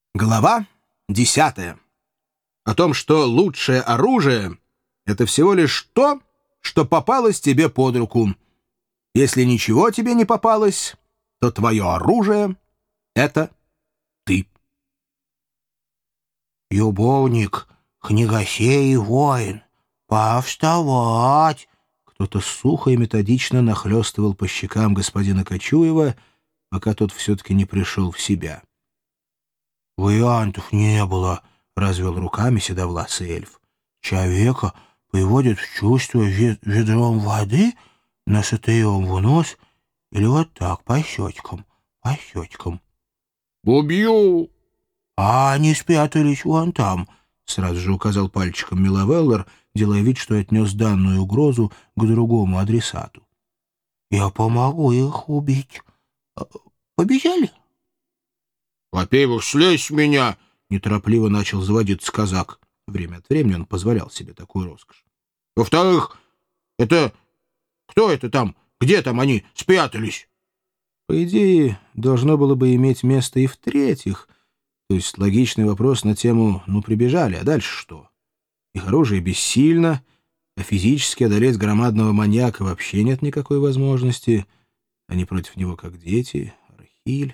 Глава 10. О том, что лучшее оружие — это всего лишь то, что попалось тебе под руку. Если ничего тебе не попалось, то твое оружие — это ты. «Любовник, книгосей и воин, повставать!» Кто-то сухо и методично нахлёстывал по щекам господина Кочуева, пока тот все-таки не пришел в себя. «Вариантов не было», — развел руками седовласый эльф. «Человека приводят в чувство ведром воды, насытырем в нос или вот так, по щечкам, по щечкам». «Убью!» «А они спрятались вон там», — сразу же указал пальчиком Миловеллер, делая вид, что отнес данную угрозу к другому адресату. «Я помогу их убить. Побежали?» «Во-первых, слезь с меня!» — неторопливо начал заводиться казак. Время от времени он позволял себе такую роскошь. «Во-вторых, это... Кто это там? Где там они спрятались?» По идее, должно было бы иметь место и в-третьих. То есть логичный вопрос на тему «ну, прибежали, а дальше что?» Их оружие бессильно, а физически одолеть громадного маньяка вообще нет никакой возможности. Они против него как дети. Рахиль...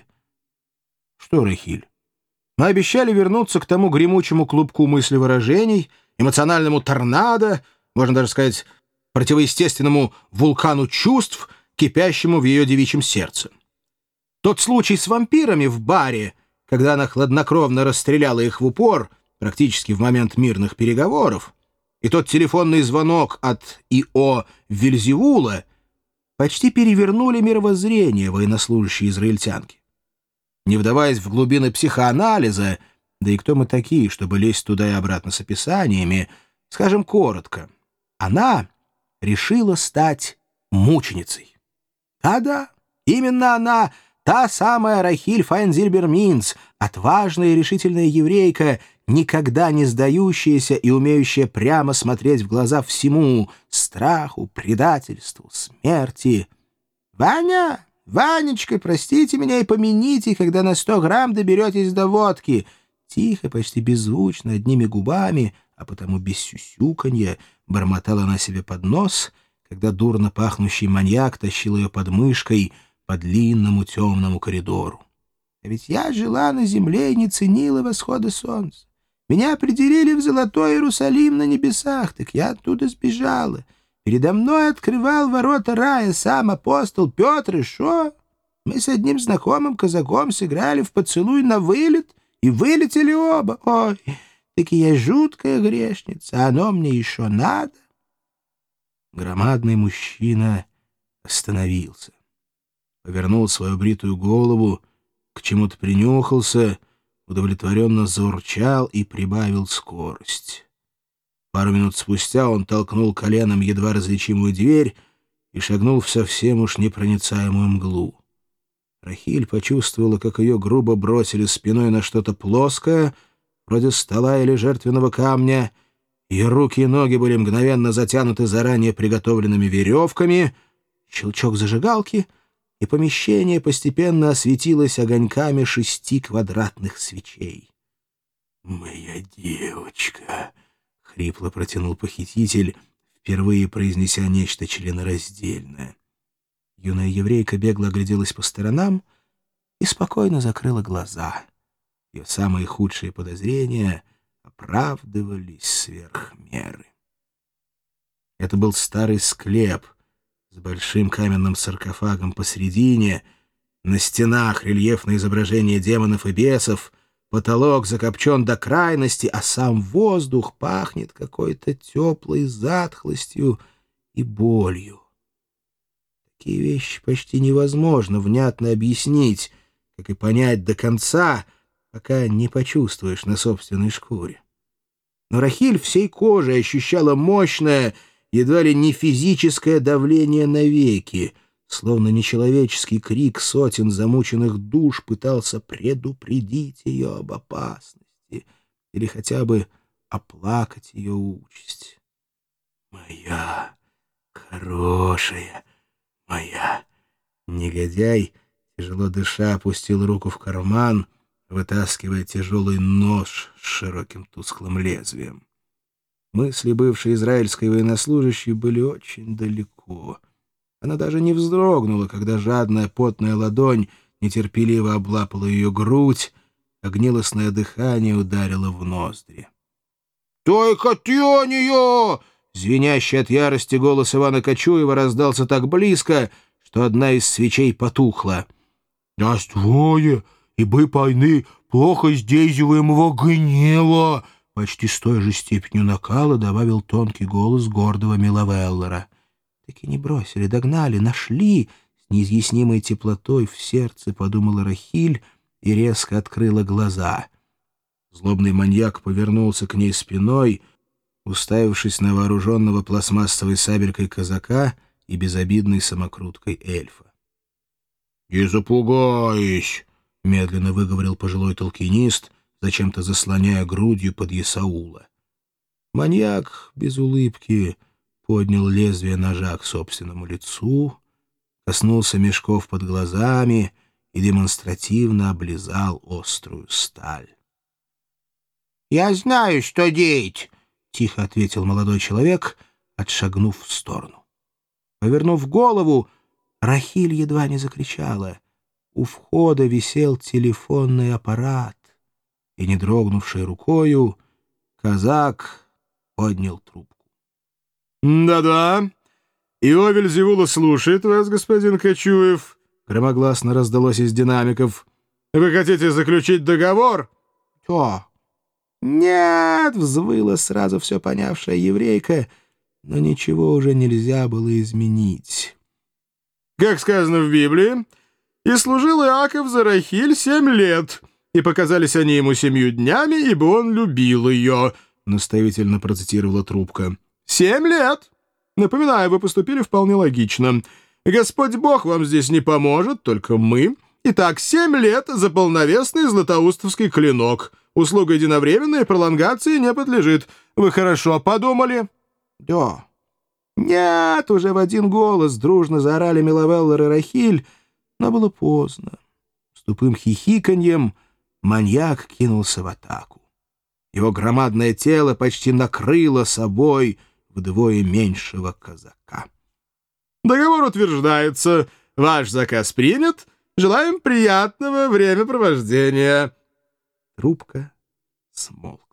Что Рахиль? Мы обещали вернуться к тому гремучему клубку мыслевыражений, эмоциональному торнадо, можно даже сказать, противоестественному вулкану чувств, кипящему в ее девичьем сердце. Тот случай с вампирами в баре, когда она хладнокровно расстреляла их в упор, практически в момент мирных переговоров, и тот телефонный звонок от И.О. Вельзевула почти перевернули мировоззрение военнослужащей израильтянки. Не вдаваясь в глубины психоанализа, да и кто мы такие, чтобы лезть туда и обратно с описаниями, скажем коротко, она решила стать мученицей. Да-да, именно она, та самая Рахиль Файнзильбер-Минц, отважная и решительная еврейка, никогда не сдающаяся и умеющая прямо смотреть в глаза всему — страху, предательству, смерти. «Ваня! Ванечка, простите меня и помяните, когда на 100 грамм доберетесь до водки!» Тихо, почти беззвучно, одними губами, а потому без сюсюканья, бормотала она себе под нос, когда дурно пахнущий маньяк тащил ее под мышкой по длинному темному коридору. «А ведь я жила на земле и не ценила восхода солнца. Меня определили в Золотой Иерусалим на небесах, так я оттуда сбежала. Передо мной открывал ворота рая сам апостол Петр, и шо? Мы с одним знакомым казаком сыграли в поцелуй на вылет и вылетели оба. Ой, таки я жуткая грешница, а оно мне еще надо». Громадный мужчина остановился, повернул свою бритую голову, к чему-то принюхался, удовлетворенно заурчал и прибавил скорость. Пару минут спустя он толкнул коленом едва различимую дверь и шагнул в совсем уж непроницаемую мглу. Рахиль почувствовала, как ее грубо бросили спиной на что-то плоское, вроде стола или жертвенного камня. Ее руки и ноги были мгновенно затянуты заранее приготовленными веревками. Щелчок зажигалки, и помещение постепенно осветилось огоньками 6 квадратных свечей. «Моя девочка!» — хрипло протянул похититель, впервые произнеся нечто членораздельное. Юная еврейка бегло огляделась по сторонам и спокойно закрыла глаза. Ее самые худшие подозрения оправдывались сверх меры. Это был старый склеп с большим каменным саркофагом посредине, на стенах рельефное изображение демонов и бесов, потолок закопчен до крайности, а сам воздух пахнет какой-то теплой затхлостью и болью. Такие вещи почти невозможно внятно объяснить, как и понять до конца, пока не почувствуешь на собственной шкуре. Но Рахиль всей кожей ощущала мощное, едва ли не физическое давление на веки, словно нечеловеческий крик сотен замученных душ пытался предупредить ее об опасности или хотя бы оплакать ее участь. «Моя хорошая, моя...» Негодяй, тяжело дыша, опустил руку в карман, вытаскивая тяжелый нож с широким тусклым лезвием. Мысли бывшей израильской военнослужащей были очень далеко. Она даже не вздрогнула, когда жадная потная ладонь нетерпеливо облапала ее грудь, а гнилостное дыхание ударило в ноздри. «Только тянь ее!» Звенящий от ярости голос Ивана Кочуева раздался так близко, что одна из свечей потухла. «Нас двое, и бы пайны плохо сдейзиваемого гнева!» Почти с той же степенью накала добавил тонкий голос гордого Миловеллера. «Таки не бросили, догнали, нашли!» С неизъяснимой теплотой в сердце подумала Рахиль и резко открыла глаза. Злобный маньяк повернулся к ней спиной, уставившись на вооруженного пластмассовой сабелькой казака и безобидной самокруткой эльфа. «Не запугайся!» — медленно выговорил пожилой толкинист, зачем-то заслоняя грудью под Есаула. Маньяк без улыбки поднял лезвие ножа к собственному лицу, коснулся мешков под глазами и демонстративно облизал острую сталь. «Я знаю, что делать!» — тихо ответил молодой человек, отшагнув в сторону. Повернув голову, Рахиль едва не закричала. У входа висел телефонный аппарат, и, не дрогнувшей рукою, казак поднял трубку. «Да-да, Ио Вельзевула слушает вас, господин Кочуев», — громогласно раздалось из динамиков. «Вы хотите заключить договор?» «Что?» «Нет!» — взвыла сразу все понявшая еврейка, но ничего уже нельзя было изменить. «Как сказано в Библии, и служил Иаков за Рахиль 7 лет, и показались они ему 7 днями, ибо он любил ее», — наставительно процитировала трубка. 7 лет! Напоминаю, вы поступили вполне логично. Господь Бог вам здесь не поможет, только мы. Итак, 7 лет за полновесный златоустовский клинок. Услуга единовременной пролонгации не подлежит. Вы хорошо подумали?» «Да». «Нет!» — уже в один голос дружно заорали Миловеллер и Рахиль, но было поздно. С тупым хихиканьем маньяк кинулся в атаку. Его громадное тело почти накрыло собой вдвое меньшего казака. «Договор утверждается. Ваш заказ принят. Желаем приятного времяпровождения». Трубка смолкла.